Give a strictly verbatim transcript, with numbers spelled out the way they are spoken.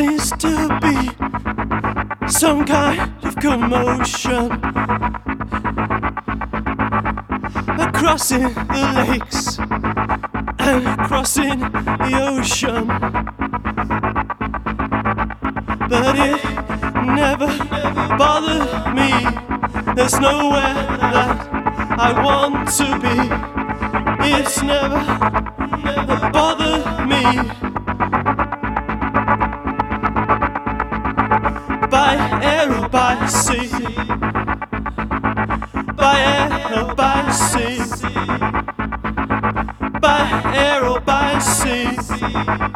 seems to be some kind of commotion crossing the lakes and crossing the ocean, but it never bothered me. There's nowhere that I want to be. It's never bothered me. By air or by sea, by air or by sea, by air or by sea.